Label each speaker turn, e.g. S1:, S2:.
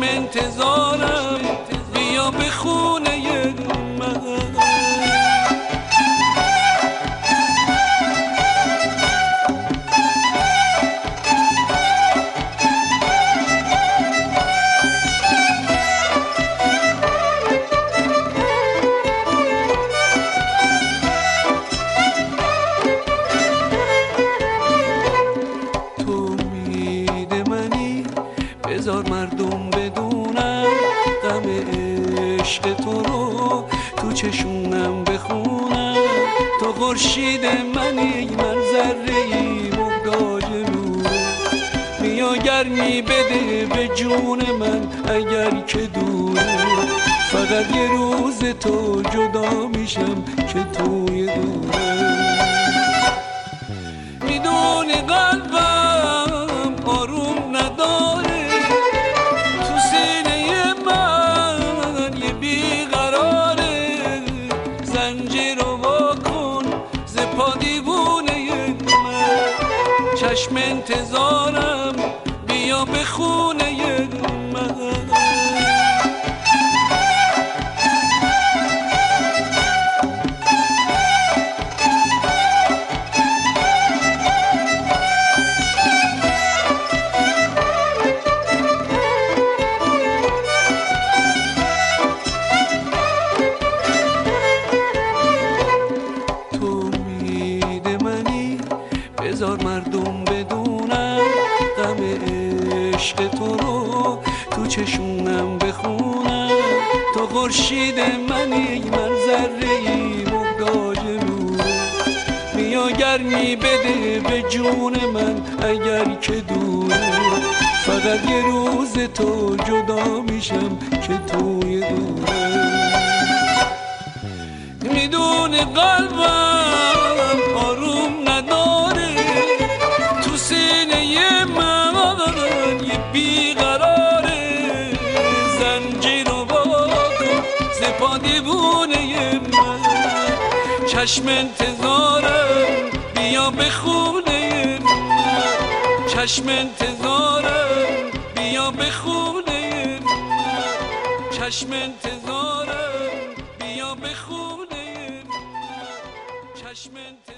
S1: انتظارم بیا به خونه من. بذار مردم بدونن غم عشق تو رو تو چشونم بخونم. تو خورشید منی من ذره‌ای محتاج نوره. بیا گرمی بده به جون من اگر که دوره. فقط یه روز تو جدا میشم که توی دوره. میدونی قلبم آروم نداره. چشم انتظارم بیا به خونه من. تو امید منی بذار مردم بدونم غم عشق تو رو تو چشونم بخونم. تو خورشید منی من ذره‌ای محتاج نوره. بیا گرمی بده به جون من اگر که دوره. فقط یه روز تو جدا میشم که توی دوره. میدونی قلبم آروم نداره. تو سینه من یه بیقراره. زنجیر و باکن زپا دیوونه من. چشم انتظارم بیا به خونه من. چشم انتظارم بیا به خونه من. چشم انتظارم بیا به خونه من. چشم انتظارم